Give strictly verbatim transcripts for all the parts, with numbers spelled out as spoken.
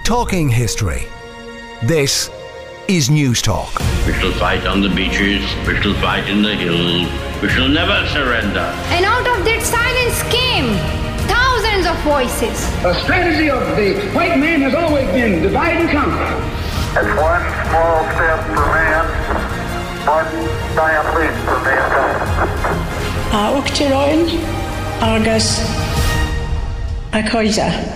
Talking history. This is News Talk. We shall fight on the beaches, we shall fight in the hills, we shall never surrender. And out of that silence came thousands of voices. The strategy of the white man has always been divide and conquer. It's one small step for man, one giant leap for mankind. A Uachtaráin agus a Coisa.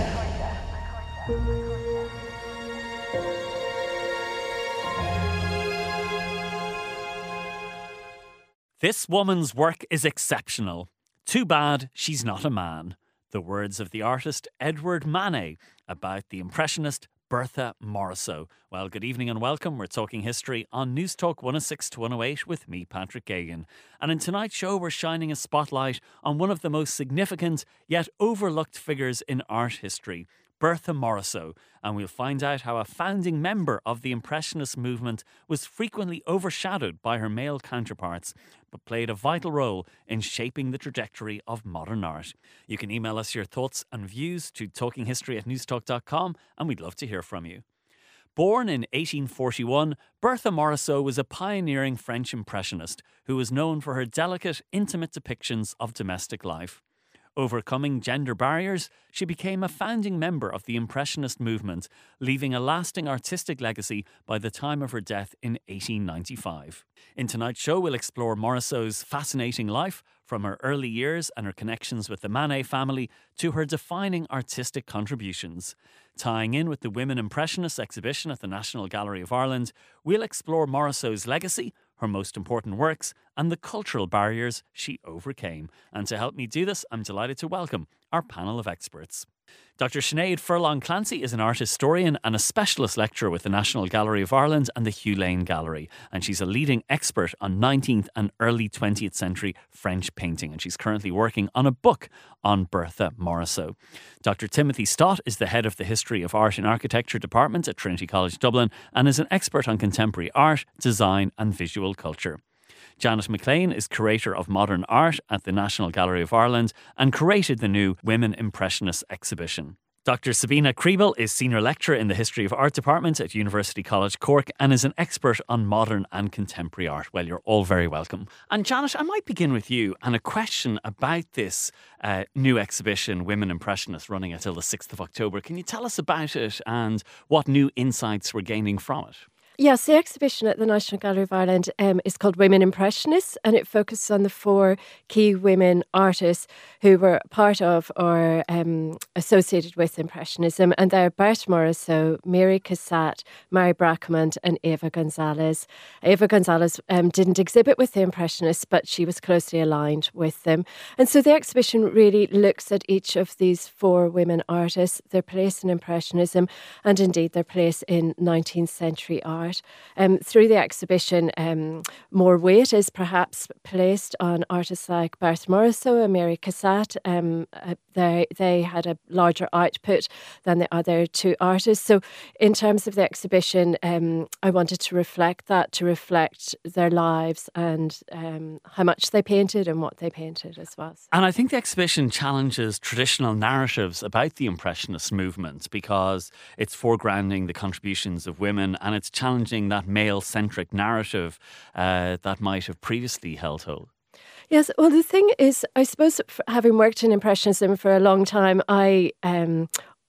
This woman's work is exceptional. Too bad she's not a man. The words of the artist Edward Manet about the impressionist Bertha Morisot. Well, good evening and welcome. We're talking history on News Talk one oh six to one oh eight with me, Patrick Geoghegan. And in tonight's show, we're shining a spotlight on one of the most significant yet overlooked figures in art history, Bertha Morisot, and we'll find out how a founding member of the Impressionist movement was frequently overshadowed by her male counterparts, but played a vital role in shaping the trajectory of modern art. You can email us your thoughts and views to talkinghistory at newstalk dot com, and we'd love to hear from you. Born in eighteen forty-one, Bertha Morisot was a pioneering French impressionist who was known for her delicate, intimate depictions of domestic life. Overcoming gender barriers, she became a founding member of the Impressionist movement, leaving a lasting artistic legacy by the time of her death in eighteen ninety-five. In tonight's show, we'll explore Morisot's fascinating life, from her early years and her connections with the Manet family to her defining artistic contributions. Tying in with the Women Impressionists exhibition at the National Gallery of Ireland, we'll explore Morisot's legacy, her most important works, and the cultural barriers she overcame. And to help me do this, I'm delighted to welcome our panel of experts. Doctor Sinead Furlong-Clancy is an art historian and a specialist lecturer with the National Gallery of Ireland and the Hugh Lane Gallery. And she's a leading expert on nineteenth and early twentieth century French painting. And she's currently working on a book on Bertha Morisot. Doctor Timothy Stott is the head of the History of Art and Architecture department at Trinity College Dublin and is an expert on contemporary art, design and visual culture. Janet McLean is Curator of Modern Art at the National Gallery of Ireland and curated the new Women Impressionists exhibition. Doctor Sabina Kriebel is Senior Lecturer in the History of Art department at University College Cork and is an expert on modern and contemporary art. Well, you're all very welcome. And Janet, I might begin with you and a question about this uh, new exhibition, Women Impressionists, running until the sixth of October. Can you tell us about it and what new insights we're gaining from it? Yes, the exhibition at the National Gallery of Ireland um, is called Women Impressionists, and it focuses on the four key women artists who were part of or um, associated with Impressionism, and they're Bertha Morisot, Mary Cassatt, Mary Bracquemond and Eva Gonzalez. Eva Gonzalez um, didn't exhibit with the Impressionists, but she was closely aligned with them. And so the exhibition really looks at each of these four women artists, their place in Impressionism, and indeed their place in nineteenth century art. Um, through the exhibition, um, more weight is perhaps placed on artists like Bertha Morisot and Mary Cassatt. Um, uh, they, they had a larger output than the other two artists. So in terms of the exhibition, um, I wanted to reflect that, to reflect their lives and um, how much they painted and what they painted as well. And I think the exhibition challenges traditional narratives about the Impressionist movement because it's foregrounding the contributions of women and it's challenging that male-centric narrative uh, that might have previously held hold. Yes, well, the thing is, I suppose, having worked in Impressionism for a long time, I um,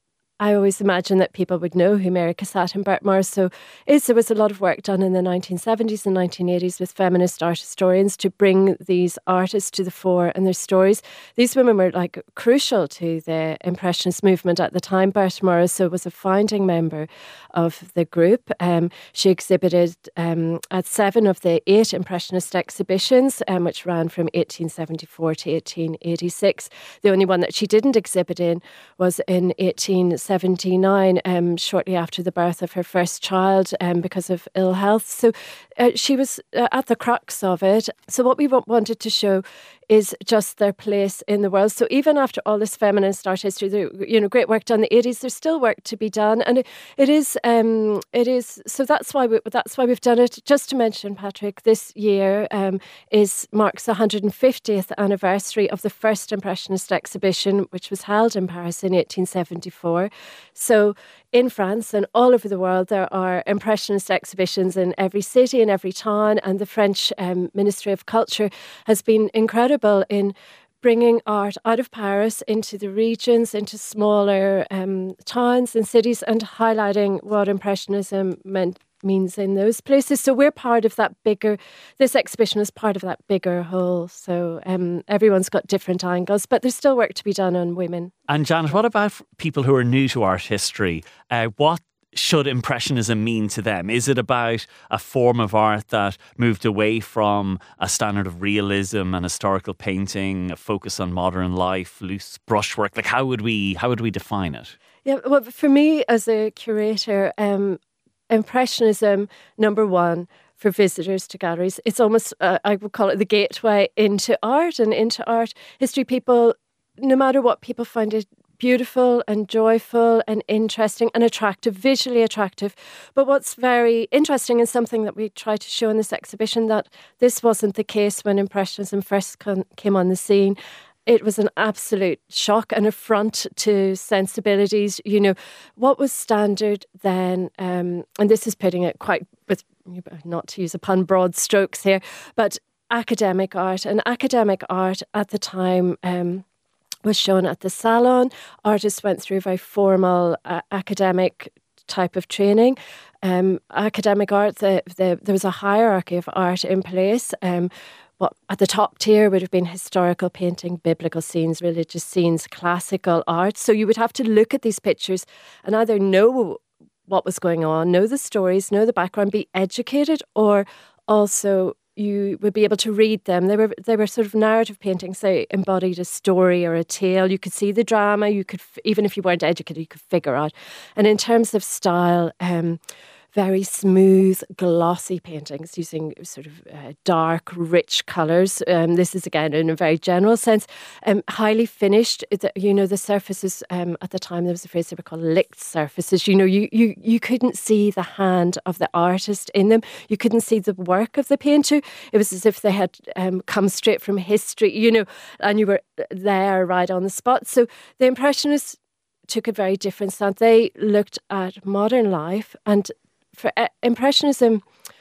I always imagine that people would know who Mary Cassatt and Bertha Morisot is. There was a lot of work done in the nineteen seventies and nineteen eighties with feminist art historians to bring these artists to the fore and their stories. These women were like crucial to the Impressionist movement at the time. Bertha Morisot was a founding member of the group. Um, she exhibited um, at seven of the eight Impressionist exhibitions, um, which ran from eighteen seventy-four to eighteen eighty-six. The only one that she didn't exhibit in was in eighteen seventy-nine, um, shortly after the birth of her first child, um, because of ill health. So uh, she was uh, at the crux of it. So what we w- wanted to show is just their place in the world. So even after all this feminist art history, there, you know, great work done in the eighties, there's still work to be done, and it, it is, um, it is. So that's why we, that's why we've done it. Just to mention, Patrick, this year um, is marks the one hundred fiftieth anniversary of the first Impressionist exhibition, which was held in Paris in eighteen seventy-four. So in France and all over the world, there are Impressionist exhibitions in every city, in every town, and the French um, Ministry of Culture has been incredible in bringing art out of Paris into the regions, into smaller um, towns and cities, and highlighting what Impressionism meant means in those places. So we're part of that bigger, this exhibition is part of that bigger whole. So um, everyone's got different angles, but there's still work to be done on women. And Janet, what about people who are new to art history? Uh, what should Impressionism mean to them? Is it about a form of art that moved away from a standard of realism and historical painting, a focus on modern life, loose brushwork? Like, how would we how would we define it? Yeah, well, for me as a curator, um, Impressionism, number one, for visitors to galleries, it's almost, uh, I would call it the gateway into art and into art history. People, no matter what, people find it beautiful and joyful and interesting and attractive, visually attractive. But what's very interesting and something that we try to show in this exhibition, that this wasn't the case when Impressionism first con- came on the scene. It was an absolute shock, an affront to sensibilities. You know, what was standard then, um, and this is putting it quite, with not to use a pun, broad strokes here, but academic art. And academic art at the time um, was shown at the Salon. Artists went through a very formal uh, academic type of training. Um, academic art, the, the, there was a hierarchy of art in place. Um, What at the top tier would have been historical painting, biblical scenes, religious scenes, classical art. So you would have to look at these pictures and either know what was going on, know the stories, know the background, be educated, or also you would be able to read them. They were they were sort of narrative paintings. They embodied a story or a tale. You could see the drama. You could, even if you weren't educated, you could figure out. And in terms of style, um, very smooth, glossy paintings using sort of uh, dark, rich colours. Um, this is, again, in a very general sense. Um, highly finished. You know, the surfaces, um, at the time, there was a phrase they were called licked surfaces. You know, you, you, you couldn't see the hand of the artist in them. You couldn't see the work of the painter. It was as if they had um, come straight from history, you know, and you were there right on the spot. So the Impressionists took a very different stance. They looked at modern life, and for uh, Impressionism,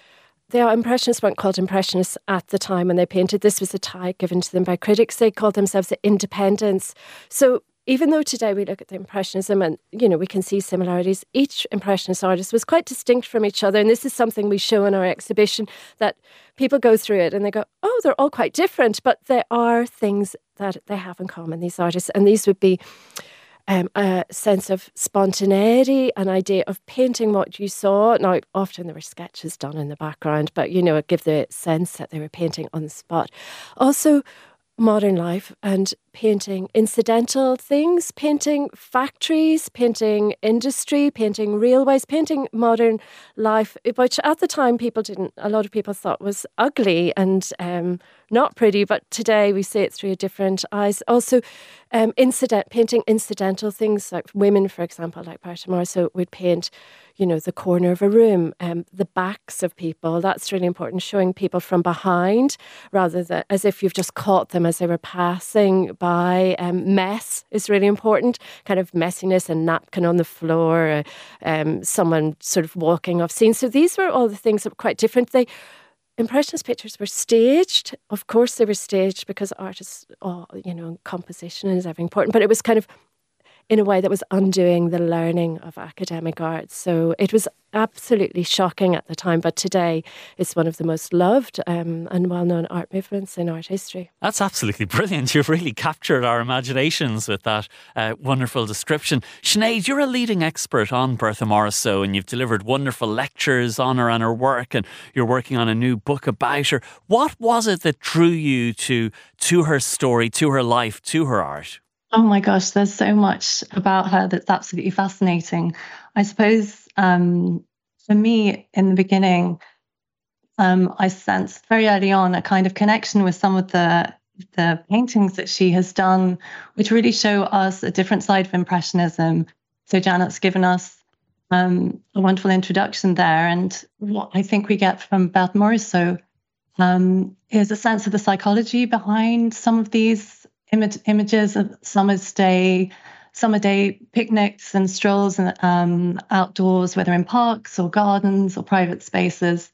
the Impressionists weren't called Impressionists at the time when they painted. This was a tag given to them by critics. They called themselves the Independents. So even though today we look at the Impressionism and, you know, we can see similarities, each Impressionist artist was quite distinct from each other. And this is something we show in our exhibition, that people go through it and they go, oh, they're all quite different. But there are things that they have in common, these artists. And these would be Um, a sense of spontaneity, an idea of painting what you saw. Now, often there were sketches done in the background, but, you know, it gave the sense that they were painting on the spot. Also, modern life and painting incidental things, painting factories, painting industry, painting railways, painting modern life, which at the time people didn't, a lot of people thought was ugly and um, not pretty, but today we see it through different eyes. Also, um, incident painting incidental things, like women, for example, like Bertha Morisot would paint, you know, the corner of a room, um, the backs of people. That's really important, showing people from behind rather than as if you've just caught them as they were passing by. Um, mess is really important, kind of messiness, a napkin on the floor, uh, um, someone sort of walking off scene. So these were all the things that were quite different. They Impressionist pictures were staged. Of course they were staged because art is, oh, you know, composition is very important, but it was kind of in a way that was undoing the learning of academic art. So it was absolutely shocking at the time, but today it's one of the most loved um, and well-known art movements in art history. That's absolutely brilliant. You've really captured our imaginations with that uh, wonderful description. Sinead, you're a leading expert on Bertha Morisot, and you've delivered wonderful lectures on her and her work, and you're working on a new book about her. What was it that drew you to, to her story, to her life, to her art? Oh my gosh, there's so much about her that's absolutely fascinating. I suppose um, for me, in the beginning, um, I sensed very early on a kind of connection with some of the the paintings that she has done, which really show us a different side of Impressionism. So Janet's given us um, a wonderful introduction there. And what I think we get from Berthe Morisot um, is a sense of the psychology behind some of these im- images of summer's day, summer day picnics and strolls and um, outdoors, whether in parks or gardens or private spaces.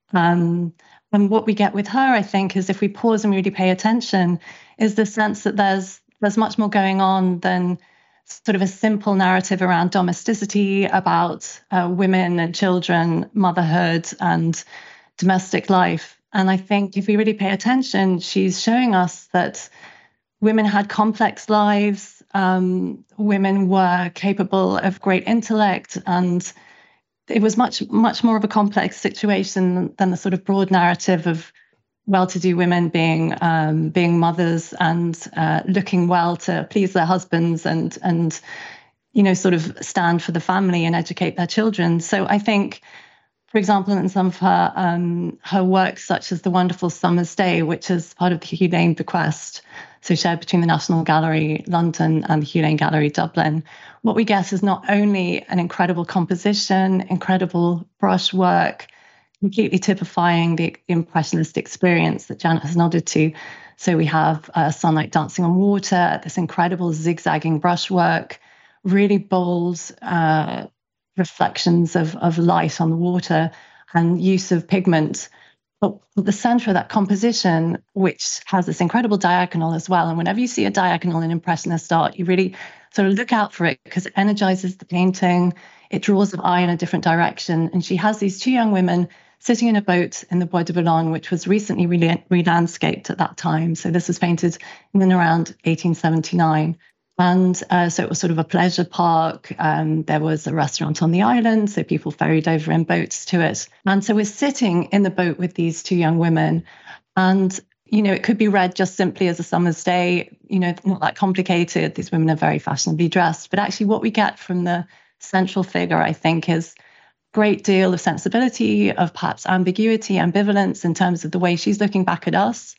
Um, and what we get with her, I think, is if we pause and really pay attention, is the sense that there's there's much more going on than sort of a simple narrative around domesticity, about uh, women and children, motherhood and domestic life. And I think if we really pay attention, she's showing us that women had complex lives, um, women were capable of great intellect, and it was much, much more of a complex situation than the sort of broad narrative of well-to-do women being um, being mothers and uh, looking well to please their husbands and and you know sort of stand for the family and educate their children. So I think, for example, in some of her um, her works, such as The Wonderful Summer's Day, which is part of the Hugh Lane bequest, so shared between the National Gallery London and the Hugh Lane Gallery Dublin, what we get is not only an incredible composition, incredible brushwork, completely typifying the Impressionist experience that Janet has nodded to. So we have uh, sunlight dancing on water, this incredible zigzagging brushwork, really bold uh, reflections of, of light on the water, and use of pigment. But at the center of that composition, which has this incredible diagonal as well. And whenever you see a diagonal in Impressionist art, you really sort of look out for it because it energizes the painting. It draws the eye in a different direction. And she has these two young women sitting in a boat in the Bois de Boulogne, which was recently re- re-landscaped at that time. So this was painted in and around eighteen seventy-nine. And uh, so it was sort of a pleasure park. Um, there was a restaurant on the island, so people ferried over in boats to it. And so we're sitting in the boat with these two young women. And, you know, it could be read just simply as a summer's day, you know, not that complicated. These women are very fashionably dressed. But actually what we get from the central figure, I think, is a great deal of sensibility, of perhaps ambiguity, ambivalence in terms of the way she's looking back at us,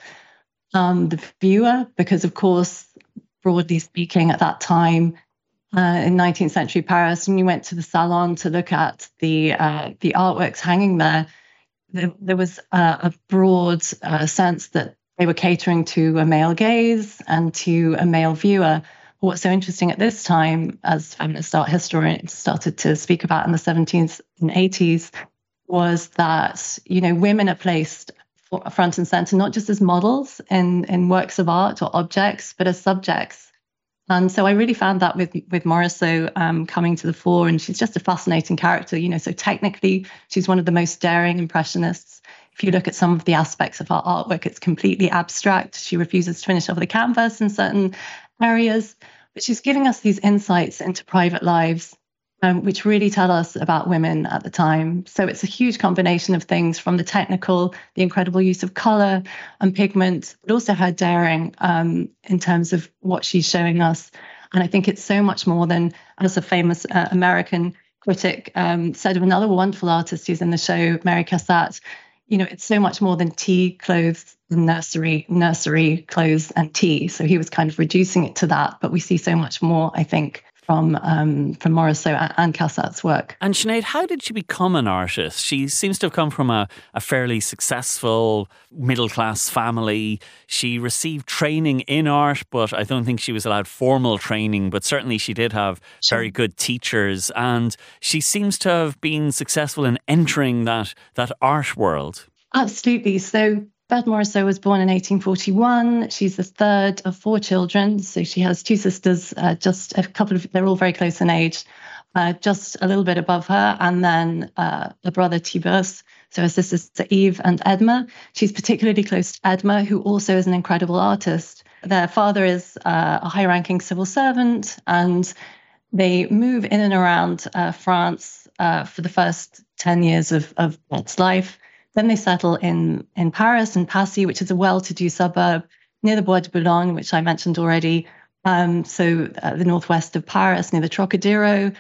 um, the viewer, because, of course, broadly speaking, at that time uh, in nineteenth century Paris, when you went to the salon to look at the uh, the artworks hanging there, there, there was uh, a broad uh, sense that they were catering to a male gaze and to a male viewer. But what's so interesting at this time, as feminist art historians started to speak about in the seventies and eighties, was that, you know, women are placed front and center, not just as models in, in works of art or objects, but as subjects. And so I really found that with with Morisot um, coming to the fore, and she's just a fascinating character. You know, so technically, she's one of the most daring Impressionists. If you look at some of the aspects of her artwork, it's completely abstract. She refuses to finish off the canvas in certain areas, but she's giving us these insights into private lives, Um, which really tell us about women at the time. So it's a huge combination of things, from the technical, the incredible use of color and pigment, but also her daring um, in terms of what she's showing us. And I think it's so much more than, as a famous uh, American critic um, said of another wonderful artist who's in the show, Mary Cassatt, you know, it's so much more than tea, clothes, and nursery, nursery, clothes, and tea. So he was kind of reducing it to that. But we see so much more, I think, from um, from Morisot and Cassatt's work. And Sinead, how did she become an artist? She seems to have come from a, a fairly successful middle-class family. She received training in art, but I don't think she was allowed formal training, but certainly she did have Sure. very good teachers. And she seems to have been successful in entering that, that art world. Absolutely. So Berthe Morisot was born in eighteen forty-one. She's the third of four children. So she has two sisters, uh, just a couple of, they're all very close in age, uh, just a little bit above her. And then uh, a brother, Thibaut. So her sisters are Eve and Edma. She's particularly close to Edma, who also is an incredible artist. Their father is uh, a high-ranking civil servant, and they move in and around uh, France uh, for the first ten years of, of Berthe's life. Then they settle in, in Paris, in Passy, which is a well-to-do suburb near the Bois de Boulogne, which I mentioned already. Um, so uh, the northwest of Paris, near the Trocadero.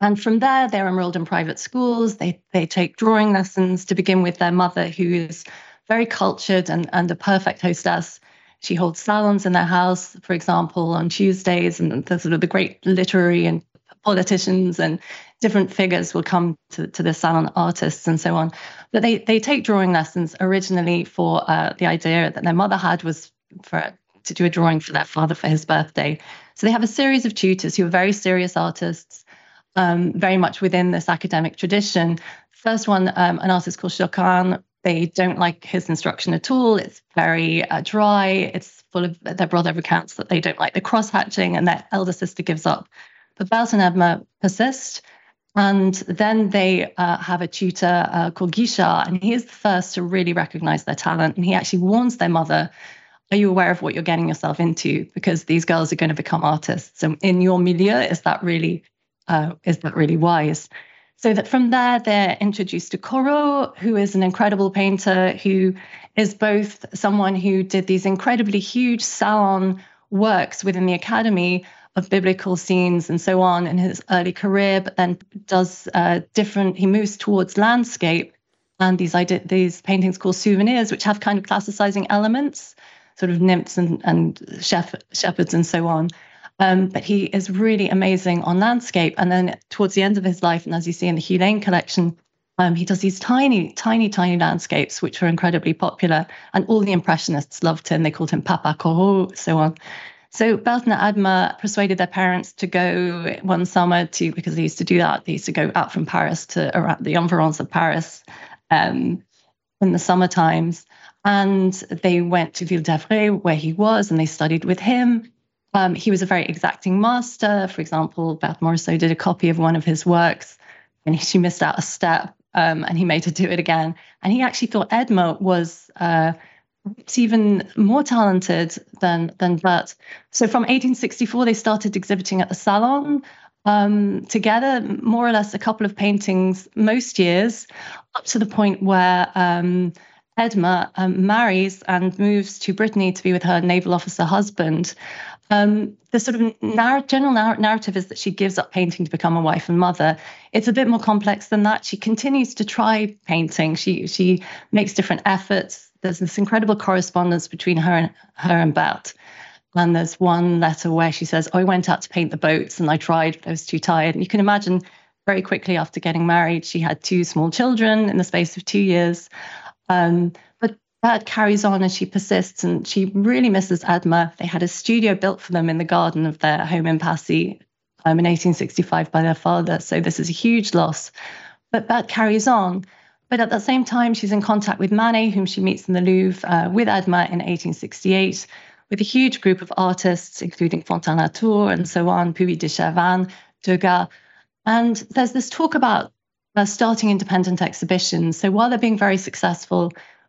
And from there, they're enrolled in private schools. They they take drawing lessons to begin with their mother, who is very cultured and, and a perfect hostess. She holds salons in their house, for example, on Tuesdays, and the sort of the great literary and politicians and different figures will come to, to the salon, artists and so on. But they they take drawing lessons originally for uh, the idea that their mother had was for to do a drawing for their father for his birthday. So they have a series of tutors who are very serious artists, um, very much within this academic tradition. First one, um, an artist called Chocane. They don't like his instruction at all. It's very uh, dry. It's full of, their brother recounts that they don't like the cross-hatching, and their elder sister gives up. But Berthe and Edme persist. And then they uh, have a tutor uh, called Guichard, and he is the first to really recognize their talent. And he actually warns their mother, are you aware of what you're getting yourself into? Because these girls are going to become artists. And in your milieu, is that really, uh, is that really wise? So that from there, they're introduced to Corot, who is an incredible painter, who is both someone who did these incredibly huge salon works within the academy of biblical scenes and so on in his early career, but then does uh, different, he moves towards landscape and these idea, these paintings called souvenirs, which have kind of classicizing elements, sort of nymphs and, and shep- shepherds and so on. Um, but he is really amazing on landscape. And then towards the end of his life, and as you see in the Hugh Lane collection, um, he does these tiny, tiny, tiny landscapes, which were incredibly popular. And all the Impressionists loved him. They called him Papa Corot, so on. So Berthe and Edme persuaded their parents to go one summer to, because they used to do that, they used to go out from Paris to around the environs of Paris um, in the summer times. And they went to Ville d'Avray, where he was, and they studied with him. Um, he was a very exacting master. For example, Berthe Morisot did a copy of one of his works, and she missed out a step, um, and he made her do it again. And he actually thought Edme was uh, It's even more talented than than Berthe. So from eighteen sixty-four, they started exhibiting at the Salon um, together, more or less a couple of paintings most years, up to the point where um, Edme um, marries and moves to Brittany to be with her naval officer husband. Um, the sort of narr- general narr- narrative is that she gives up painting to become a wife and mother. It's a bit more complex than that. She continues to try painting. She she makes different efforts. There's this incredible correspondence between her and her and Berthe. And there's one letter where she says, oh, I went out to paint the boats and I tried, but I was too tired. And you can imagine very quickly after getting married, she had two small children in the space of two years. Um, but Berthe carries on and she persists, and she really misses Edme. They had a studio built for them in the garden of their home in Passy um, in eighteen sixty-five by their father. So this is a huge loss. But Berthe carries on. But at the same time, she's in contact with Manet, whom she meets in the Louvre uh, with Edme in eighteen sixty-eight, with a huge group of artists, including Fontaine-Latour and so on, Puy de Chavannes, Degas. And there's this talk about uh, starting independent exhibitions. So while they're being very successful,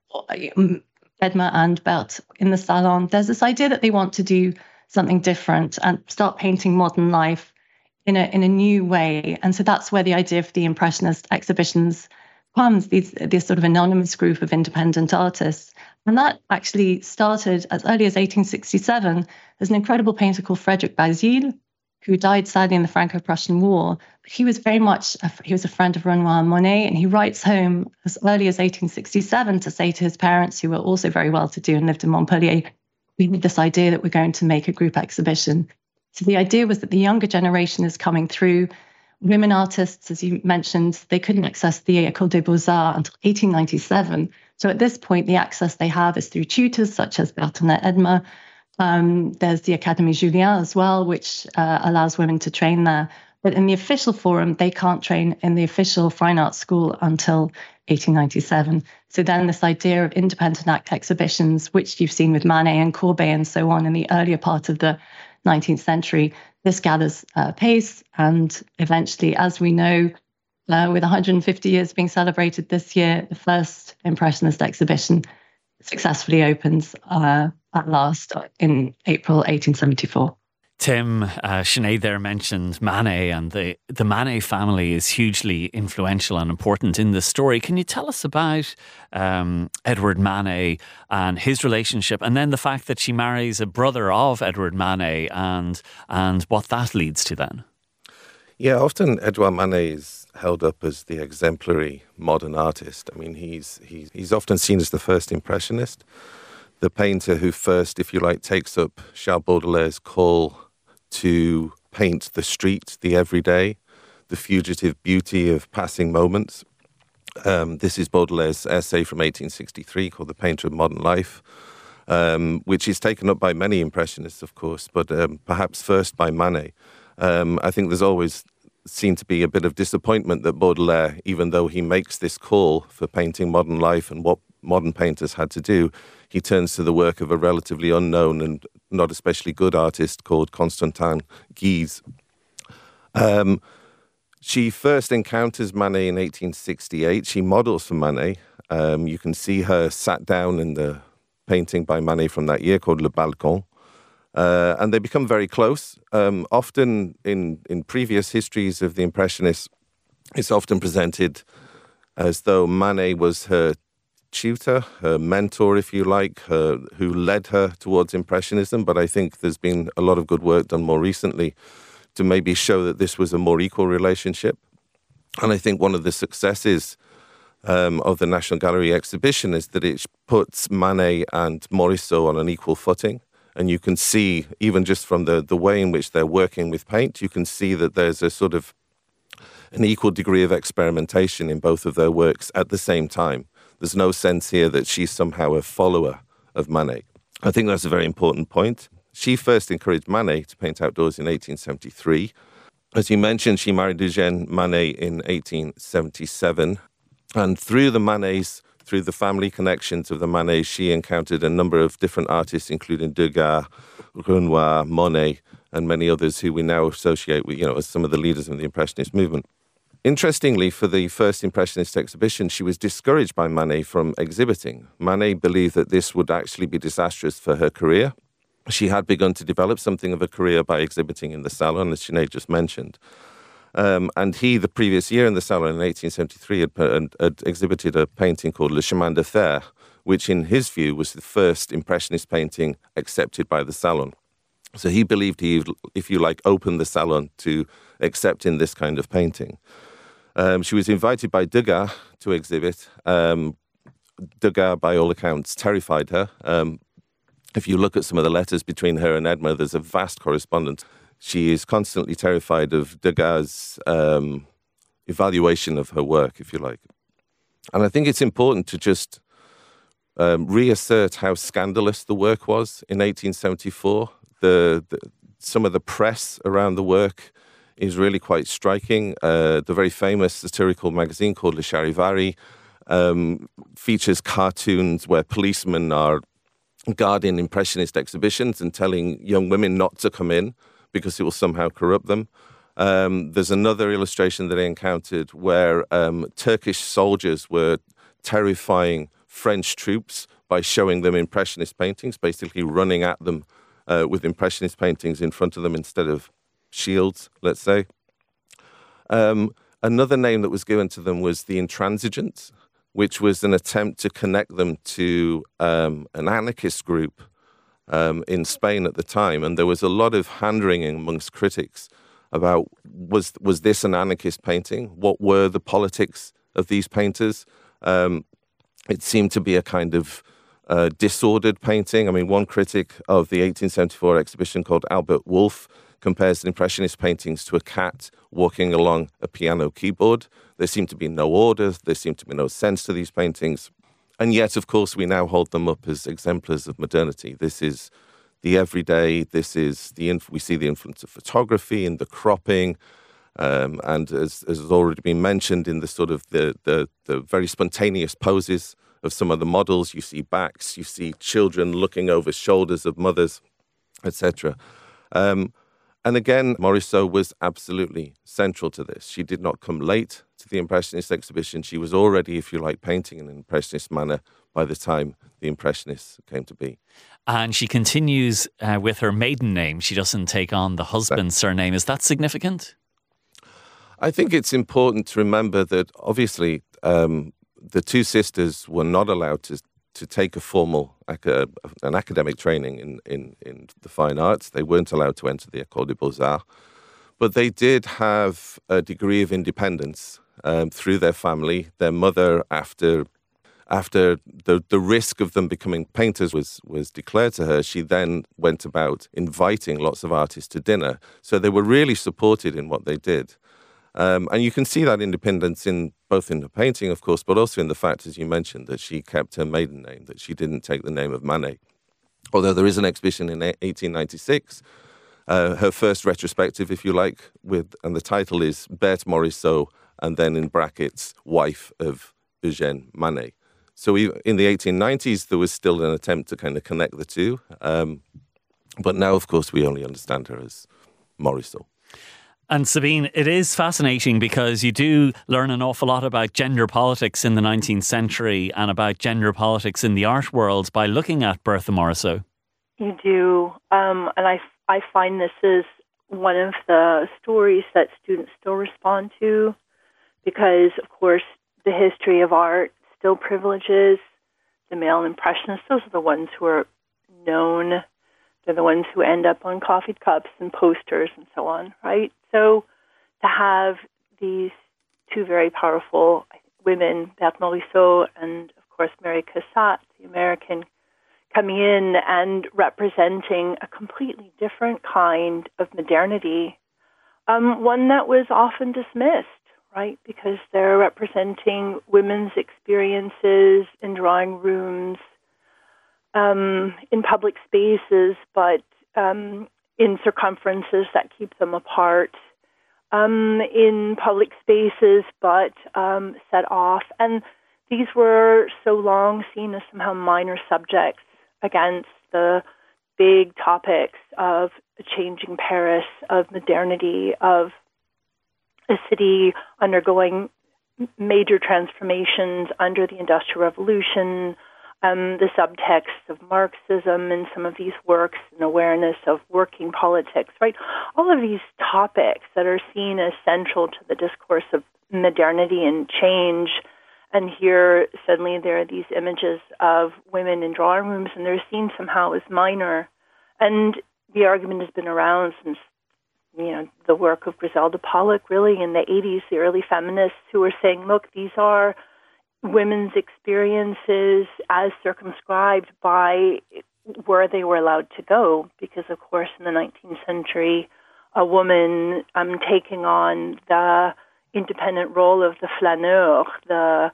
Edme and Berthe in the Salon, there's this idea that they want to do something different and start painting modern life in a in a new way. And so that's where the idea of the Impressionist exhibitions comes, these, this sort of anonymous group of independent artists. And that actually started as early as eighteen sixty-seven. There's an incredible painter called Frederick Bazille, who died sadly in the Franco-Prussian War. But he was very much, a, he was a friend of Renoir and Monet, and he writes home as early as eighteen sixty-seven to say to his parents, who were also very well-to-do and lived in Montpellier, we need this idea that we're going to make a group exhibition. So the idea was that the younger generation is coming through. Women artists, as you mentioned, they couldn't access the École des Beaux-Arts until eighteen ninety-seven. So at this point, the access they have is through tutors such as Berthe and Edme. Um, there's the Académie Julian as well, which uh, allows women to train there. But in the official forum, they can't train in the official fine arts school until eighteen ninety-seven. So then this idea of independent act exhibitions, which you've seen with Manet and Courbet and so on in the earlier part of the nineteenth century, this gathers uh, pace, and eventually, as we know, uh, with one hundred fifty years being celebrated this year, the first Impressionist exhibition successfully opens uh, at last in April eighteen seventy-four. Tim, uh, Sinead there mentioned Manet, and the, the Manet family is hugely influential and important in this story. Can you tell us about um, Edward Manet and his relationship, and then the fact that she marries a brother of Edward Manet, and and what that leads to then? Yeah, often Edouard Manet is held up as the exemplary modern artist. I mean, he's he's he's often seen as the first impressionist, the painter who first, if you like, takes up Charles Baudelaire's call to paint the street, the everyday, the fugitive beauty of passing moments. Um, this is Baudelaire's essay from eighteen sixty-three called The Painter of Modern Life, um, which is taken up by many impressionists, of course, but um, perhaps first by Manet. Um, I think there's always seemed to be a bit of disappointment that Baudelaire, even though he makes this call for painting modern life and what modern painters had to do, he turns to the work of a relatively unknown and not especially good artist called Constantin Guise. Um, she first encounters Manet in eighteen sixty-eight. She models for Manet. Um, you can see her sat down in the painting by Manet from that year called Le Balcon. Uh, and they become very close. Um, often in, in previous histories of the Impressionists, it's often presented as though Manet was her tutor, her mentor, if you like, her, who led her towards Impressionism. But I think there's been a lot of good work done more recently to maybe show that this was a more equal relationship. And I think one of the successes um, of the National Gallery exhibition is that it puts Manet and Morisot on an equal footing. And you can see, even just from the, the way in which they're working with paint, you can see that there's a sort of an equal degree of experimentation in both of their works at the same time. There's no sense here that she's somehow a follower of Manet. I think that's a very important point. She first encouraged Manet to paint outdoors in eighteen seventy-three. As you mentioned, she married Eugène Manet in eighteen seventy-seven. And through the Manets, through the family connections of the Manets, she encountered a number of different artists, including Degas, Renoir, Monet, and many others who we now associate with, you know, as some of the leaders of the Impressionist movement. Interestingly, for the first Impressionist exhibition, she was discouraged by Manet from exhibiting. Manet believed that this would actually be disastrous for her career. She had begun to develop something of a career by exhibiting in the Salon, as Sinead just mentioned. Um, and he, the previous year in the Salon in eighteen seventy-three, had, had, had exhibited a painting called Le Chemin de Fer, which in his view was the first Impressionist painting accepted by the Salon. So he believed he, if you like, opened the Salon to accepting this kind of painting. Um, she was invited by Degas to exhibit. Um, Degas, by all accounts, terrified her. Um, if you look at some of the letters between her and Edma, there's a vast correspondence. She is constantly terrified of Degas' um, evaluation of her work, if you like. And I think it's important to just um, reassert how scandalous the work was in eighteen seventy-four. The, the, some of the press around the work is really quite striking. Uh, the very famous satirical magazine called Le Charivari um, features cartoons where policemen are guarding Impressionist exhibitions and telling young women not to come in because it will somehow corrupt them. Um, there's another illustration that I encountered where um, Turkish soldiers were terrifying French troops by showing them Impressionist paintings, basically running at them uh, with Impressionist paintings in front of them instead of shields, let's say. Um, another name that was given to them was the Intransigents, which was an attempt to connect them to um, an anarchist group Um, in Spain at the time, and there was a lot of hand-wringing amongst critics about was was this an anarchist painting? What were the politics of these painters? Um, it seemed to be a kind of uh, disordered painting. I mean, one critic of the eighteen seventy-four exhibition called Albert Wolff compares the Impressionist paintings to a cat walking along a piano keyboard. There seemed to be no order, there seemed to be no sense to these paintings. And yet, of course, we now hold them up as exemplars of modernity. This is the everyday. This is the inf- we see the influence of photography in the cropping, um, and as, as has already been mentioned, in the sort of the, the the very spontaneous poses of some of the models. You see backs, you see children looking over shoulders of mothers, et cetera. Um, and again, Morisot was absolutely central to this. She did not come late to the Impressionist exhibition. She was already, if you like, painting in an Impressionist manner by the time the Impressionists came to be. And she continues uh, with her maiden name. She doesn't take on the husband's surname. Is that significant? I think it's important to remember that, obviously, um, the two sisters were not allowed to to take a formal, uh, an academic training in, in, in the fine arts. They weren't allowed to enter the École des Beaux-Arts. but they did have a degree of independence um, through their family. Their mother, after after the, the risk of them becoming painters was, was declared to her, she then went about inviting lots of artists to dinner. So they were really supported in what they did. Um, and you can see that independence in both in the painting, of course, but also in the fact, as you mentioned, that she kept her maiden name, that she didn't take the name of Manet. Although there is an exhibition in eighteen ninety-six, uh, her first retrospective, if you like, with and the title is Berthe Morisot, and then in brackets, wife of Eugène Manet. So in the eighteen nineties, there was still an attempt to kind of connect the two. Um, but now, of course, we only understand her as Morisot. And Sabine, it is fascinating because you do learn an awful lot about gender politics in the nineteenth century and about gender politics in the art world by looking at Berthe Morisot. You do. Um, and I, I find this is one of the stories that students still respond to because, of course, the history of art still privileges the male impressionists. Those are the ones who are known. They're the ones who end up on coffee cups and posters and so on, right? So to have these two very powerful women, Berthe Morisot and, of course, Mary Cassatt, the American, coming in and representing a completely different kind of modernity, um, one that was often dismissed, right? Because they're representing women's experiences in drawing rooms, um, in public spaces, but um, in circumferences that keep them apart, um, in public spaces, but um, set off. And these were so long seen as somehow minor subjects against the big topics of a changing Paris, of modernity, of a city undergoing major transformations under the Industrial Revolution, um, the subtext of Marxism in some of these works, an awareness of working politics, right? All of these topics that are seen as central to the discourse of modernity and change. And here, suddenly, there are these images of women in drawing rooms, and they're seen somehow as minor. And the argument has been around since, you know, the work of Griselda Pollock, really, in the eighties, the early feminists who were saying, look, these are women's experiences as circumscribed by where they were allowed to go. Because, of course, in the nineteenth century, a woman um, taking on the independent role of the flaneur, the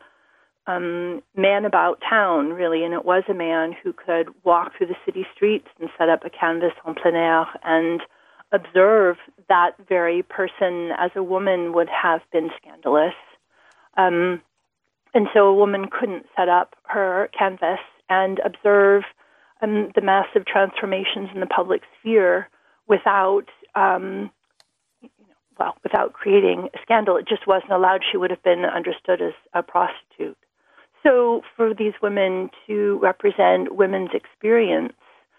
um, man about town, really, and it was a man who could walk through the city streets and set up a canvas en plein air and observe that very person as a woman would have been scandalous. Um, and so a woman couldn't set up her canvas and observe um, the massive transformations in the public sphere without um, well, without creating a scandal. It just wasn't allowed. She would have been understood as a prostitute. So for these women to represent women's experience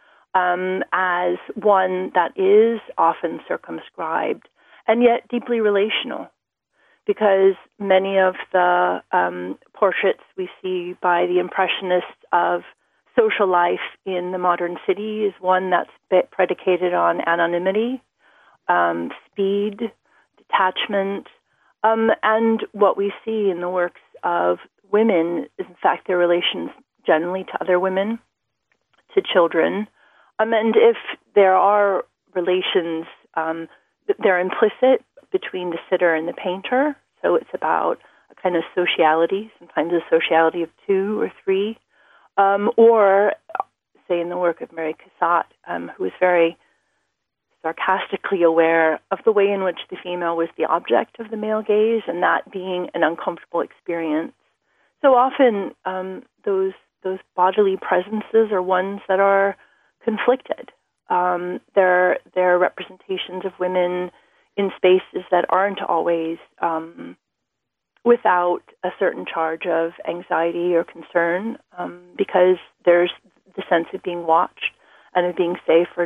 um, as one that is often circumscribed and yet deeply relational, because many of the um, portraits we see by the Impressionists of social life in the modern city is one that's predicated on anonymity, um, speed, attachment, um, and what we see in the works of women is, in fact, their relations generally to other women, to children. Um, and if there are relations, um, they're implicit between the sitter and the painter. So it's about a kind of sociality, sometimes a sociality of two or three. Um, or, say, in the work of Mary Cassatt, um, who was very sarcastically aware of the way in which the female was the object of the male gaze, and that being an uncomfortable experience. So often um, those those bodily presences are ones that are conflicted. Um, they're, they're representations of women in spaces that aren't always um, without a certain charge of anxiety or concern, um, because there's the sense of being watched and of being safe or not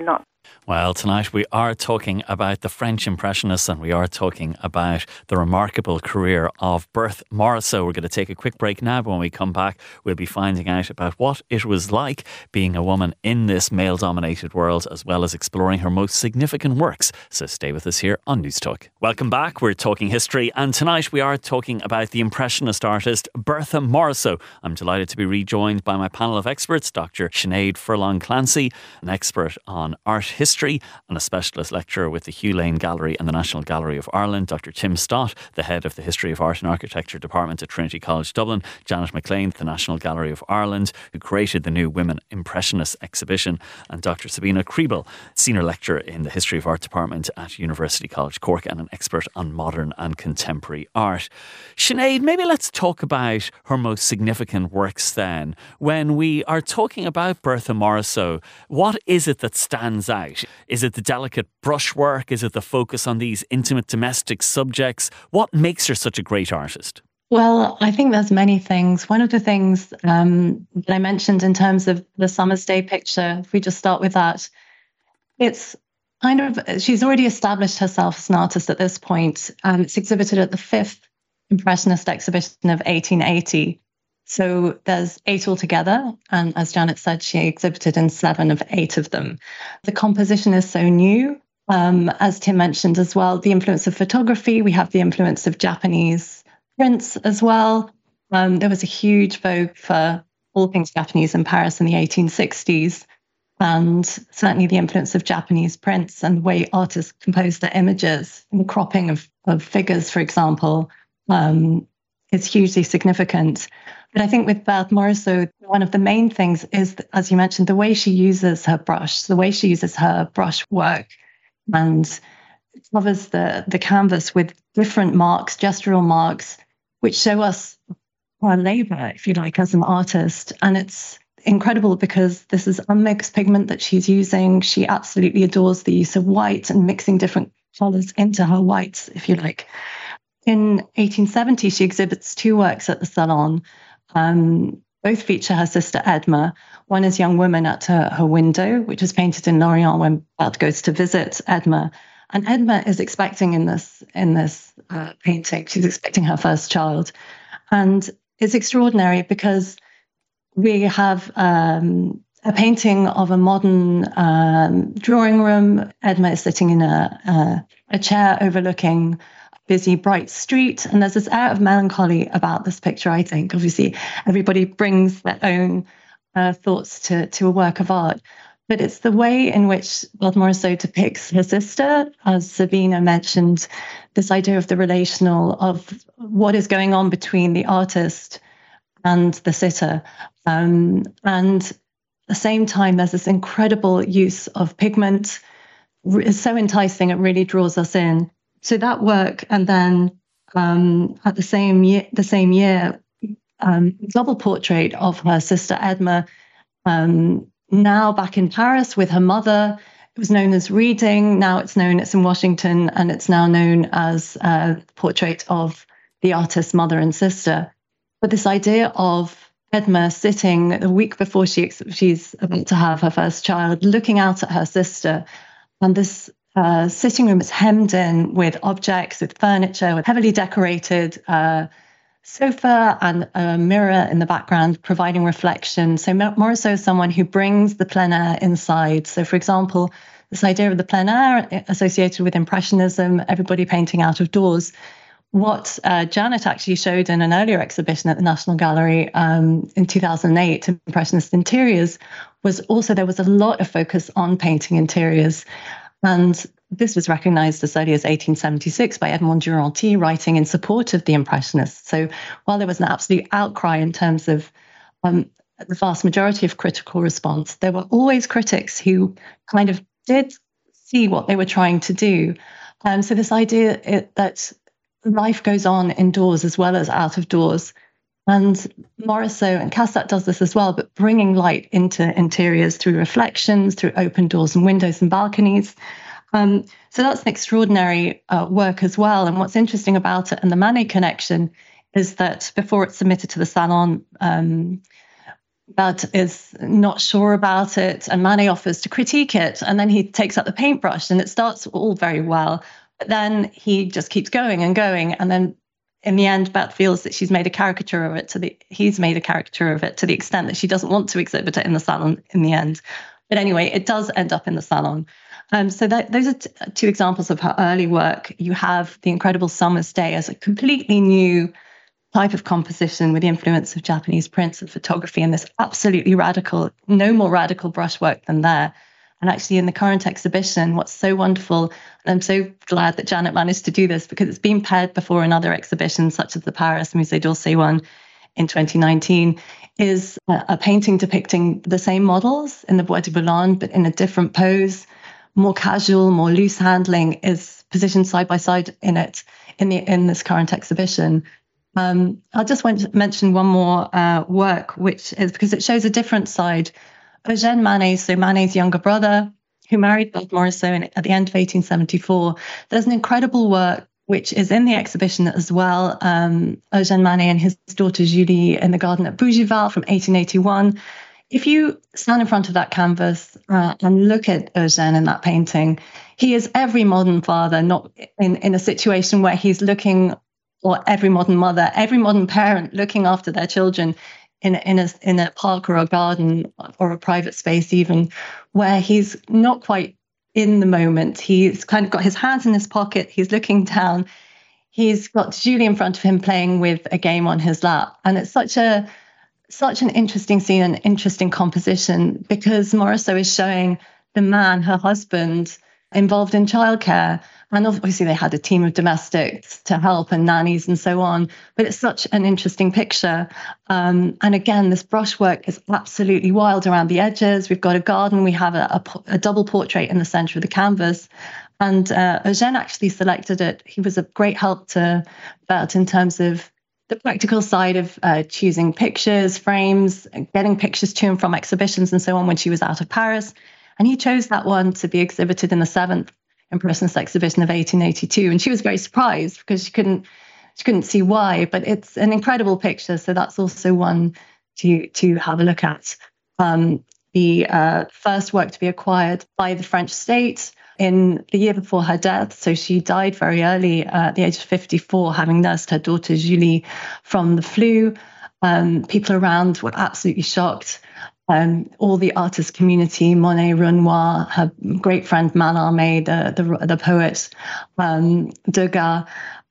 Well, tonight we are talking about the French Impressionists, and we are talking about the remarkable career of Berthe Morisot. We're going to take a quick break now, but when we come back, we'll be finding out about what it was like being a woman in this male-dominated world, as well as exploring her most significant works. So stay with us here on News Talk. Welcome back. We're talking history, and tonight we are talking about the Impressionist artist Berthe Morisot. I'm delighted to be rejoined by my panel of experts, Doctor Sinead Furlong-Clancy, an expert on art history and a specialist lecturer with the Hugh Lane Gallery and the National Gallery of Ireland, Doctor Tim Stott, the head of the History of Art and Architecture Department at Trinity College Dublin, Janet McLean, the National Gallery of Ireland, who created the new Women Impressionists exhibition, and Doctor Sabina Kriebel, senior lecturer in the History of Art Department at University College Cork and an expert on modern and contemporary art. Sinead, maybe let's talk about her most significant works then. When we are talking about Berthe Morisot, what is it that stands out? Is it the delicate brushwork? Is it the focus on these intimate domestic subjects? What makes her such a great artist? Well, I think there's many things. One of the things um, that I mentioned in terms of the Summer's Day picture, if we just start with that, it's kind of, she's already established herself as an artist at this point. Um, it's exhibited at the fifth Impressionist exhibition of eighteen eighty. So there's eight altogether. And as Janet said, she exhibited in seven of eight of them. The composition is so new. Um, as Tim mentioned as well, the influence of photography. We have the influence of Japanese prints as well. Um, there was a huge vogue for all things Japanese in Paris in the eighteen sixties. And certainly the influence of Japanese prints and the way artists compose their images and the cropping of, of figures, for example, um, is hugely significant. But I think with Berthe Morisot, one of the main things is, as you mentioned, the way she uses her brush, the way she uses her brush work and covers the, the canvas with different marks, gestural marks, which show us her labour, if you like, as an artist. And it's incredible because this is unmixed pigment that she's using. She absolutely adores the use of white and mixing different colours into her whites, if you like. In eighteen seventy, she exhibits two works at the Salon. Um, both feature her sister Edma. One is Young Woman at her, her window, which is painted in Lorient when Berthe goes to visit Edma. And Edma is expecting in this in this uh, painting, she's expecting her first child. And it's extraordinary because we have um, a painting of a modern um, drawing room. Edma is sitting in a, a, a chair overlooking busy, bright street. And there's this air of melancholy about this picture, I think. Obviously, everybody brings their own uh, thoughts to, to a work of art. But it's the way in which Berthe Morisot depicts her sister, as Sabina mentioned, this idea of the relational, of what is going on between the artist and the sitter. Um, and at the same time, there's this incredible use of pigment. It's so enticing, it really draws us in. So that work, and then um, at the same year, the same year, um, double portrait of her sister Edma, um, now back in Paris with her mother. It was known as Reading. Now it's known, it's in Washington, and it's now known as a portrait of the artist's mother and sister. But this idea of Edma sitting a week before she she's about to have her first child, looking out at her sister, and this Uh, sitting room is hemmed in with objects, with furniture, with heavily decorated uh, sofa and a mirror in the background, providing reflection. So Morisot is someone who brings the plein air inside. So, for example, this idea of the plein air associated with Impressionism, everybody painting out of doors. What uh, Janet actually showed in an earlier exhibition at the National Gallery um, in two thousand eight, Impressionist Interiors, was also there was a lot of focus on painting interiors. And this was recognized as early as eighteen seventy-six by Edmond Duranty, writing in support of the Impressionists. So while there was an absolute outcry in terms of um, the vast majority of critical response, there were always critics who kind of did see what they were trying to do. Um, so this idea it, that life goes on indoors as well as out of doors. And Morisot and Cassatt does this as well, but bringing light into interiors through reflections, through open doors and windows and balconies. Um, so that's an extraordinary uh, work as well. And what's interesting about it and the Manet connection is that before it's submitted to the Salon, um, but is not sure about it, and Manet offers to critique it, and then he takes up the paintbrush, and it starts all very well, but then he just keeps going and going, and then in the end, Beth feels that she's made a caricature of it to the he's made a caricature of it to the extent that she doesn't want to exhibit it in the salon in the end. But anyway, it does end up in the salon. Um, so that, those are t- two examples of her early work. You have The Incredible Summer's Day as a completely new type of composition with the influence of Japanese prints and photography, and this absolutely radical, no more radical brushwork than there. And actually in the current exhibition, what's so wonderful, and I'm so glad that Janet managed to do this because it's been paired before in other exhibitions, such as the Paris Musée d'Orsay one in twenty nineteen, is a, a painting depicting the same models in the Bois de Boulogne, but in a different pose, more casual, more loose handling, is positioned side by side in it, in the in this current exhibition. Um, I'll just want to mention one more uh, work, which is because it shows a different side. Eugène Manet, so Manet's younger brother, who married Beth Morisot in, at the end of eighteen seventy-four. There's an incredible work which is in the exhibition as well. Um, Eugène Manet and his daughter Julie in the garden at Bougival from eighteen eighty-one. If you stand in front of that canvas uh, and look at Eugène in that painting, he is every modern father, not in, in a situation where he's looking, or every modern mother, every modern parent looking after their children in, in, a, in a park or a garden or a private space even, where he's not quite in the moment. He's kind of got his hands in his pocket, he's looking down, he's got Julie in front of him playing with a game on his lap. And it's such a such an interesting scene, an interesting composition, because Morisot is showing the man, her husband, involved in childcare. And obviously they had a team of domestics to help and nannies and so on. But it's such an interesting picture. Um, and again, this brushwork is absolutely wild around the edges. We've got a garden. We have a, a, a double portrait in the center of the canvas. And uh, Eugène actually selected it. He was a great help to Bert in terms of the practical side of uh, choosing pictures, frames, getting pictures to and from exhibitions and so on when she was out of Paris. And he chose that one to be exhibited in the seventh Impressionist exhibition of eighteen eighty-two. And she was very surprised because she couldn't she couldn't see why. But it's an incredible picture. So that's also one to, to have a look at. Um, the uh, first work to be acquired by the French state in the year before her death. So she died very early, uh, at the age of fifty-four, having nursed her daughter Julie from the flu. Um, people around were absolutely shocked. Um, all the artist community, Monet, Renoir, her great friend Mallarmé, the the, the poet, um, Degas,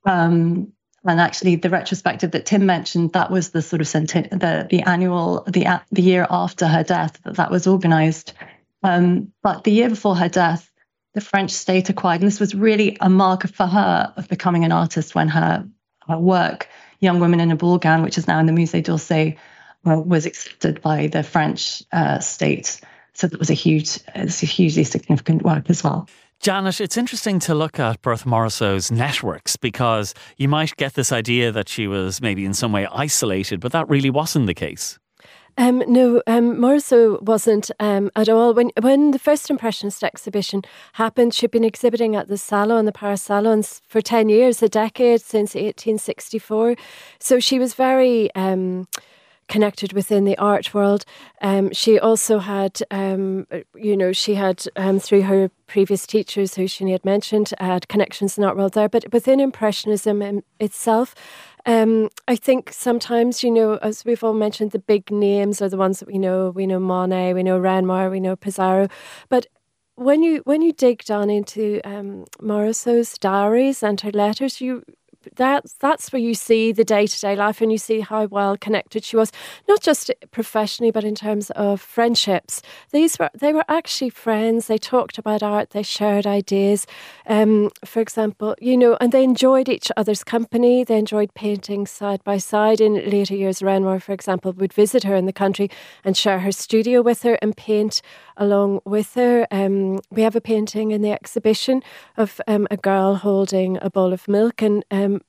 um, and actually the retrospective that Tim mentioned, that was the sort of centi- the the annual the the year after her death that that was organised. Um, but the year before her death, the French state acquired, and this was really a mark for her of becoming an artist when her, her work, Young Women in a Ball Gown, which is now in the Musée d'Orsay, uh, was accepted by the French uh, state. So that was a huge, it's a hugely significant work as well. Janet, it's interesting to look at Berthe Morisot's networks, because you might get this idea that she was maybe in some way isolated, but that really wasn't the case. Um, no, um, Morisot wasn't um, at all. When when the first Impressionist exhibition happened, she'd been exhibiting at the Salon, the Paris Salons, for ten years, a decade, since eighteen sixty-four. So she was very um, connected within the art world. Um, she also had, um, you know, she had, um, through her previous teachers, who she had mentioned, had connections in the art world there. But within Impressionism itself, Um, I think sometimes, you know, as we've all mentioned, the big names are the ones that we know. We know Monet, we know Renoir, we know Pissarro. But when you when you dig down into um, Morisot's diaries and her letters, you that that's where you see the day-to-day life, and you see how well connected she was, not just professionally, but in terms of friendships. These were they were actually friends. They talked about art. They shared ideas. Um, for example, you know, and they enjoyed each other's company. They enjoyed painting side by side. In later years, Renoir, for example, would visit her in the country and share her studio with her and paint along with her. Um, we have a painting in the exhibition of um, a girl holding a bowl of milk, and um,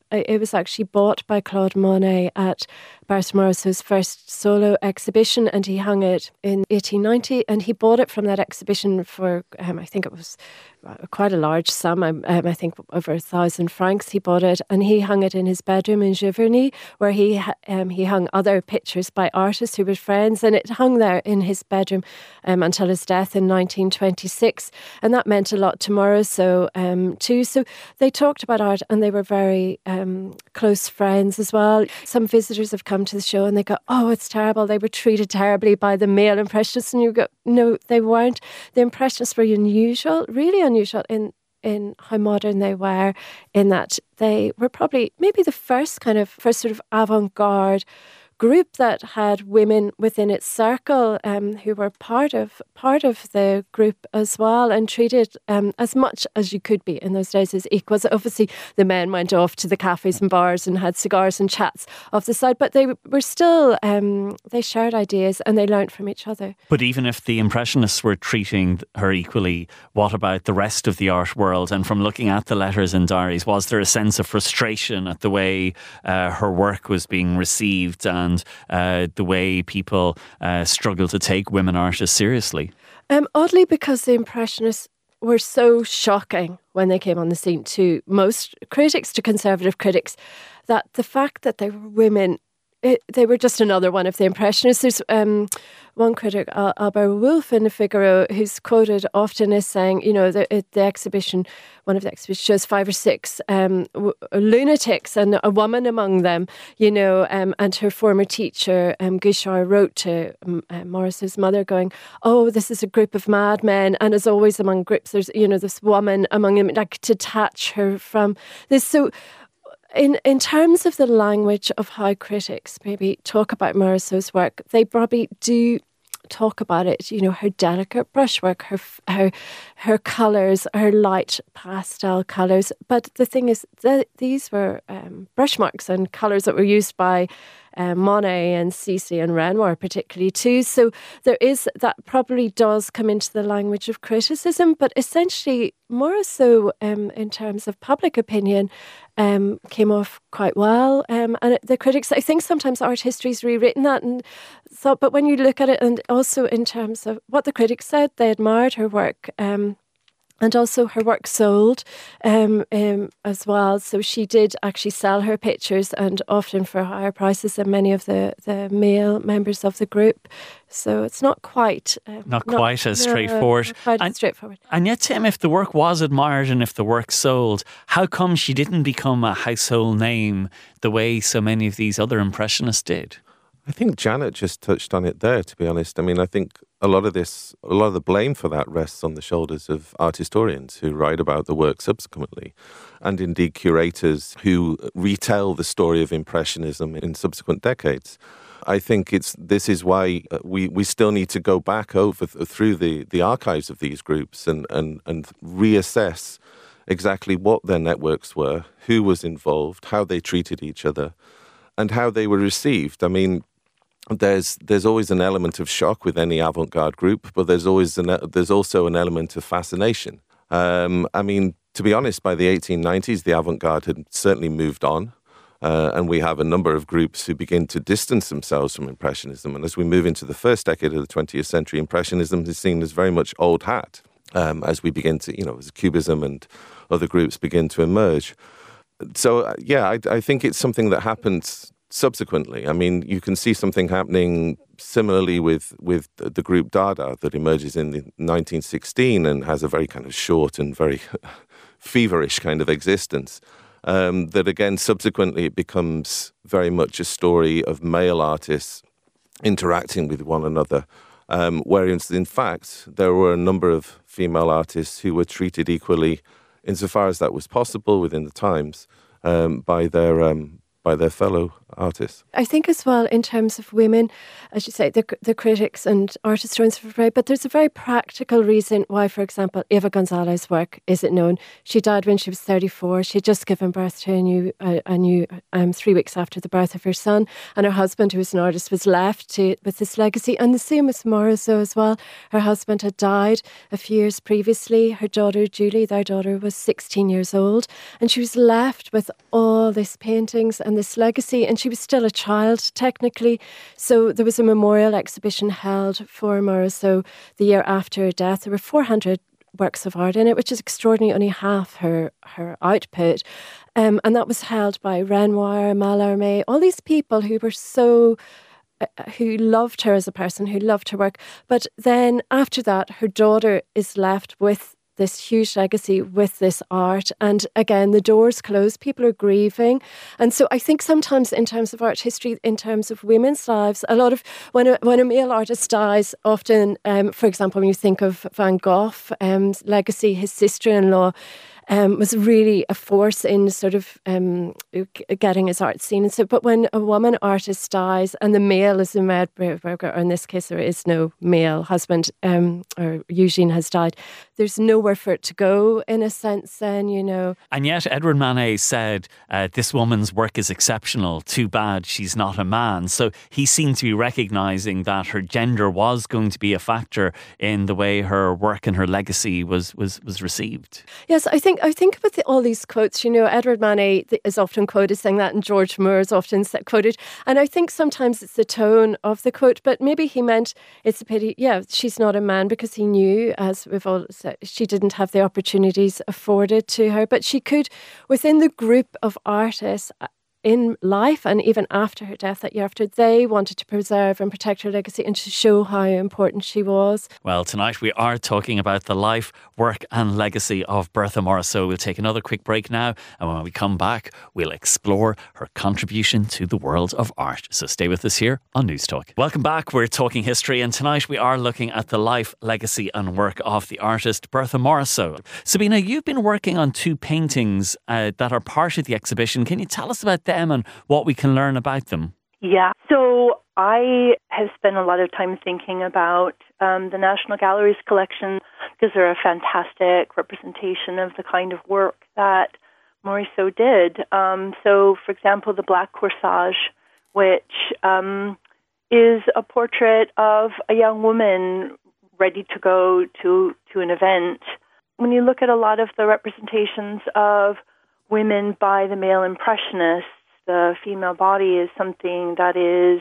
it was actually bought by Claude Monet at Bertha Morisot's first solo exhibition, and he hung it in eighteen ninety, and he bought it from that exhibition for, um, I think it was quite a large sum, um, I think over a thousand francs he bought it, and he hung it in his bedroom in Giverny, where he um, he hung other pictures by artists who were friends, and it hung there in his bedroom um, until his death in nineteen twenty-six, and that meant a lot to Morisot um, too. So they talked about art, and they were very um, close friends as well. Some visitors have come to the show and they go, oh, it's terrible, they were treated terribly by the male Impressionists, and you go, no, they weren't. The Impressionists were unusual, really unusual in in how modern they were, in that they were probably maybe the first kind of, first sort of avant-garde group that had women within its circle um, who were part of part of the group as well, and treated um, as much as you could be in those days as equals. Obviously, the men went off to the cafes and bars and had cigars and chats off the side, but they were still, um, they shared ideas and they learnt from each other. But even if the Impressionists were treating her equally, what about the rest of the art world? And from looking at the letters and diaries, was there a sense of frustration at the way uh, her work was being received and and uh, the way people uh, struggle to take women artists seriously? Um, oddly, because the Impressionists were so shocking when they came on the scene to most critics, to conservative critics, that the fact that they were women, it, they were just another one of the Impressionists. There's um, one critic, Al- Albert Wolff in the Figaro, who's quoted often as saying, you know, the, the exhibition, one of the exhibitions shows five or six um, w- lunatics and a woman among them, you know, um, and her former teacher, um, Guichard, wrote to um, uh, Morisot's mother going, oh, this is a group of madmen, and as always among groups, there's, you know, this woman among them, like to detach her from this. So In in terms of the language of how critics maybe talk about Morisot's work, they probably do talk about it, you know, her delicate brushwork, her her her colours, her light pastel colours. But the thing is that these were um, brush marks and colours that were used by uh, Monet and Cissy and Renoir particularly too. So there is, that probably does come into the language of criticism, but essentially Morisot, um, in terms of public opinion, um, came off quite well. Um, and the critics, I think sometimes art history's rewritten that and thought, but when you look at it, and also in terms of what the critics said, they admired her work. Um, And also her work sold um, um, as well. So she did actually sell her pictures, and often for higher prices than many of the, the male members of the group. So it's not quite... Um, not quite not, as straightforward. No, not quite and, as straightforward. And yet, Tim, if the work was admired and if the work sold, how come she didn't become a household name the way so many of these other Impressionists did? I think Janet just touched on it there, to be honest. I mean, I think a lot of this, a lot of the blame for that rests on the shoulders of art historians who write about the work subsequently, and indeed curators who retell the story of Impressionism in subsequent decades. I think it's this is why we, we still need to go back over through the, the archives of these groups and, and, and reassess exactly what their networks were, who was involved, how they treated each other, and how they were received. I mean, There's there's always an element of shock with any avant-garde group, but there's always an, there's also an element of fascination. Um, I mean, to be honest, by the eighteen nineties, the avant-garde had certainly moved on, uh, and we have a number of groups who begin to distance themselves from Impressionism. And as we move into the first decade of the twentieth century, Impressionism is seen as very much old hat, um, as we begin to, you know, as Cubism and other groups begin to emerge. So, uh, yeah, I, I think it's something that happens subsequently. I mean, you can see something happening similarly with, with the group Dada that emerges in the nineteen sixteen and has a very kind of short and very feverish kind of existence. Um, that again, subsequently, it becomes very much a story of male artists interacting with one another. Um, whereas, in fact, there were a number of female artists who were treated equally, insofar as that was possible within the times, um, by their um, by their fellow artists. I think as well, in terms of women, as you say, the, the critics and art historians are right, but there's a very practical reason why, for example, Eva González's work isn't known. She died when she was thirty-four. She had just given birth to a new, a, a new um, three weeks after the birth of her son, and her husband, who was an artist, was left to, with this legacy. And the same with Morisot as well. Her husband had died a few years previously. Her daughter, Julie, their daughter, was sixteen years old, and she was left with all these paintings and this legacy, and she was still a child technically. So there was a memorial exhibition held for Morisot the year after her death. There were four hundred works of art in it, which is extraordinary, only half her her output. Um, and that was held by Renoir, Mallarmé, all these people who were so uh, who loved her as a person, who loved her work. But then after that, her daughter is left with this huge legacy, with this art. And again, the doors closed, people are grieving. And so I think sometimes in terms of art history, in terms of women's lives, a lot of, when a, when a male artist dies, often, um, for example, when you think of Van Gogh's um, legacy, his sister-in-law, Um, was really a force in sort of um, getting his art seen. And so, but when a woman artist dies and the male is the Medberger, or in this case there is no male husband, um, or Eugene has died, there's nowhere for it to go in a sense then, you know. And yet Edward Manet said, uh, this woman's work is exceptional, too bad she's not a man. So he seemed to be recognising that her gender was going to be a factor in the way her work and her legacy was, was, was received. Yes, I think I think about the, all these quotes, you know, Edward Manet is often quoted saying that, and George Moore is often quoted. And I think sometimes it's the tone of the quote, but maybe he meant it's a pity, yeah, she's not a man, because he knew, as we've all said, she didn't have the opportunities afforded to her. But she could, within the group of artists in life and even after her death that year after, they wanted to preserve and protect her legacy and to show how important she was. Well, tonight we are talking about the life, work and legacy of Bertha Morisot. We'll take another quick break now, and when we come back, we'll explore her contribution to the world of art. So stay with us here on News Talk. Welcome back. We're talking history, and tonight we are looking at the life, legacy and work of the artist Bertha Morisot. Sabina, you've been working on two paintings uh, that are part of the exhibition. Can you tell us about them and what we can learn about them? Yeah, so I have spent a lot of time thinking about um, the National Gallery's collection, because they're a fantastic representation of the kind of work that Morisot did. Um, so, for example, the Black Corsage, which um, is a portrait of a young woman ready to go to, to an event. When you look at a lot of the representations of women by the male impressionists, the female body is something that is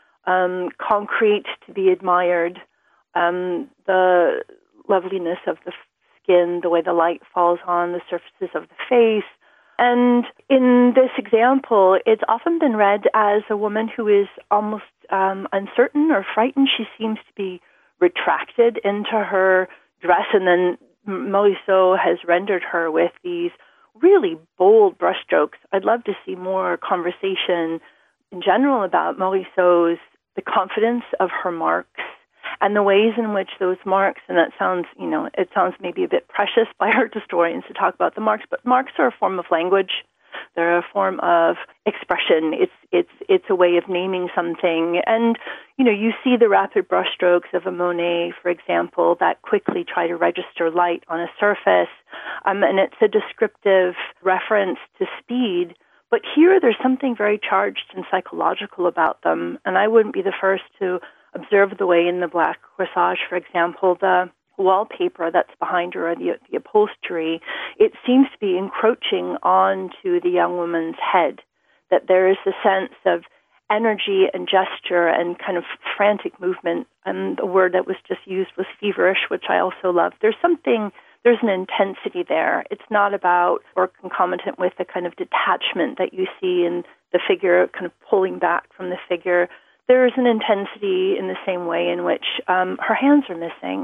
um, concrete, to be admired. Um, the loveliness of the skin, the way the light falls on the surfaces of the face. And in this example, it's often been read as a woman who is almost um, uncertain or frightened. She seems to be retracted into her dress, and then Morisot has rendered her with these really bold brushstrokes. I'd love to see more conversation in general about Morisot's, the confidence of her marks and the ways in which those marks, and that sounds, you know, it sounds maybe a bit precious by art historians to talk about the marks, but marks are a form of language. They're a form of expression. It's it's it's a way of naming something. And, you know, you see the rapid brushstrokes of a Monet, for example, that quickly try to register light on a surface. Um, and it's a descriptive reference to speed. But here there's something very charged and psychological about them. And I wouldn't be the first to observe the way in the Black Corsage, for example, the wallpaper that's behind her, or the, the upholstery, it seems to be encroaching onto the young woman's head, that there is a sense of energy and gesture and kind of frantic movement. And the word that was just used was feverish, which I also love. There's something, there's an intensity there. It's not about or concomitant with the kind of detachment that you see in the figure, kind of pulling back from the figure. There is an intensity in the same way in which um, her hands are missing.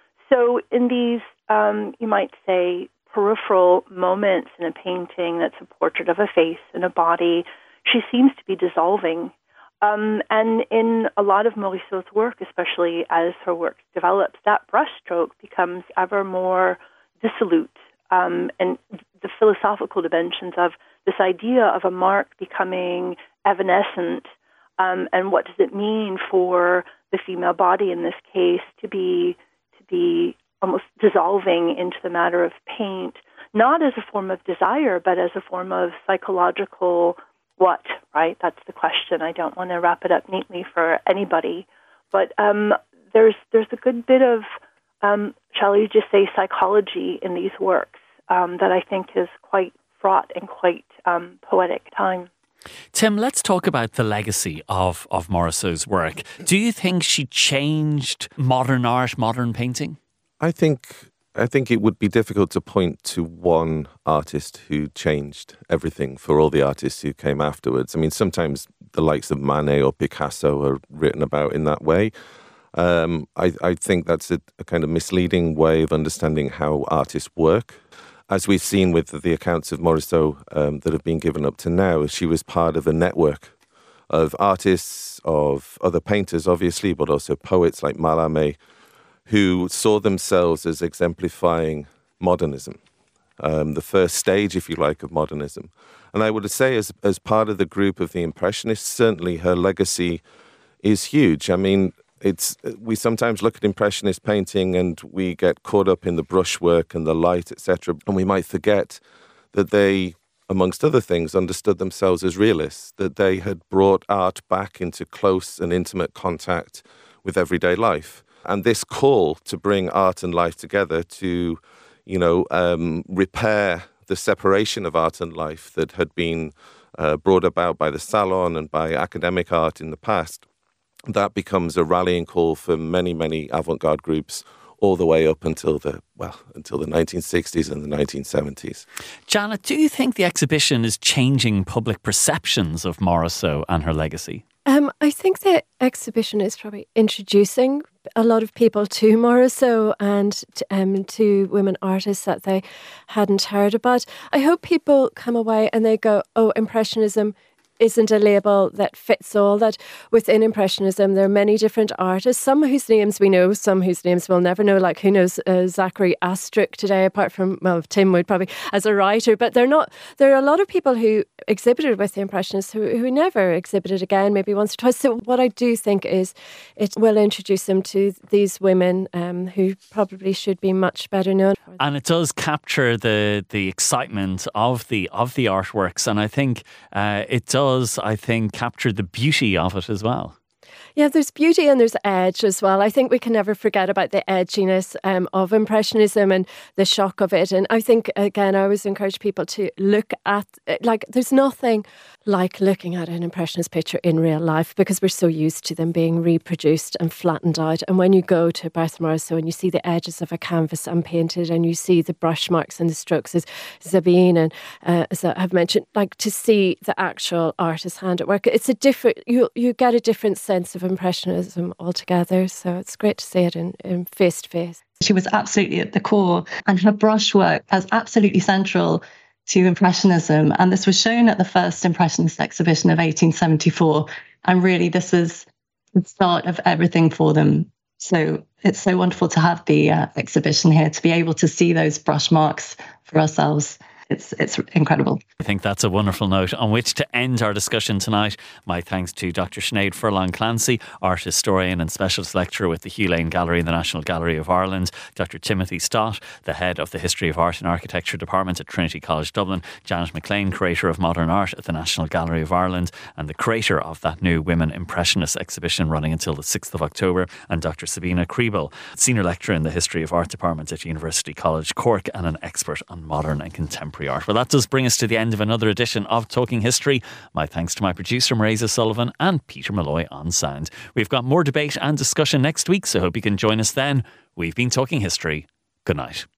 So in these, um, you might say, peripheral moments in a painting that's a portrait of a face and a body, she seems to be dissolving. Um, and in a lot of Morisot's work, especially as her work develops, that brushstroke becomes ever more dissolute. um, and the philosophical dimensions of this idea of a mark becoming evanescent, um, and what does it mean for the female body in this case to be to be almost dissolving into the matter of paint, not as a form of desire, but as a form of psychological what, right? That's the question. I don't want to wrap it up neatly for anybody, but um, there's there's a good bit of, um, shall we just say, psychology in these works um, that I think is quite fraught and quite um, poetic time. Tim, let's talk about the legacy of, of Morisot's work. Do you think she changed modern art, modern painting? I think I think it would be difficult to point to one artist who changed everything for all the artists who came afterwards. I mean, sometimes the likes of Manet or Picasso are written about in that way. Um, I, I think that's a, a kind of misleading way of understanding how artists work. As we've seen with the accounts of Morisot um, that have been given up to now, she was part of a network of artists, of other painters, obviously, but also poets like Mallarmé, who saw themselves as exemplifying modernism, um, the first stage, if you like, of modernism. And I would say as, as part of the group of the Impressionists, certainly her legacy is huge. I mean, it's we sometimes look at Impressionist painting and we get caught up in the brushwork and the light, et cetera, and we might forget that they, amongst other things, understood themselves as realists, that they had brought art back into close and intimate contact with everyday life. And this call to bring art and life together to, you know, um, repair the separation of art and life that had been uh, brought about by the salon and by academic art in the past, that becomes a rallying call for many, many avant-garde groups all the way up until the, well, until the nineteen sixties and the nineteen seventies. Janet, do you think the exhibition is changing public perceptions of Morisot and her legacy? Um, I think the exhibition is probably introducing a lot of people to Morisot and to, um, to women artists that they hadn't heard about. I hope people come away and they go, oh, Impressionism isn't a label that fits all, that within Impressionism there are many different artists, some whose names we know, some whose names we'll never know, like who knows uh, Zachary Astruc today, apart from, well, Tim would probably as a writer, but they're not, there are a lot of people who exhibited with the Impressionists who, who never exhibited again, maybe once or twice. So what I do think is it will introduce them to these women um, who probably should be much better known. And it does capture the the excitement of the of the artworks, and I think uh, it does, I think, capture the beauty of it as well. Yeah, there's beauty and there's edge as well. I think we can never forget about the edginess um, of Impressionism and the shock of it. And I think, again, I always encourage people to look at, like, there's nothing like looking at an Impressionist picture in real life because we're so used to them being reproduced and flattened out. And when you go to Bertha Morisot and you see the edges of a canvas unpainted and you see the brush marks and the strokes, as Sabine and uh, as I have mentioned, like to see the actual artist's hand at work, it's a different, you you get a different sense of Impressionism altogether. So it's great to see it in, in face to face. She was absolutely at the core, and her brushwork as absolutely central to Impressionism. And this was shown at the first Impressionist exhibition of eighteen seventy-four. And really, this is the start of everything for them. So it's so wonderful to have the uh, exhibition here, to be able to see those brush marks for ourselves. It's it's incredible. I think that's a wonderful note on which to end our discussion tonight. My thanks to Doctor Sinead Furlong-Clancy, art historian and specialist lecturer with the Hugh Lane Gallery in the National Gallery of Ireland, Doctor Timothy Stott, the head of the History of Art and Architecture Department at Trinity College Dublin, Janet McLean, curator of modern art at the National Gallery of Ireland and the creator of that new Women Impressionists exhibition running until the sixth of October, and Doctor Sabina Kriebel, senior lecturer in the History of Art Department at University College Cork and an expert on modern and contemporary art. Well, that does bring us to the end of another edition of Talking History. My thanks to my producer Marisa Sullivan and Peter Malloy on sound. We've got more debate and discussion next week, so hope you can join us then. We've been Talking History. Good night.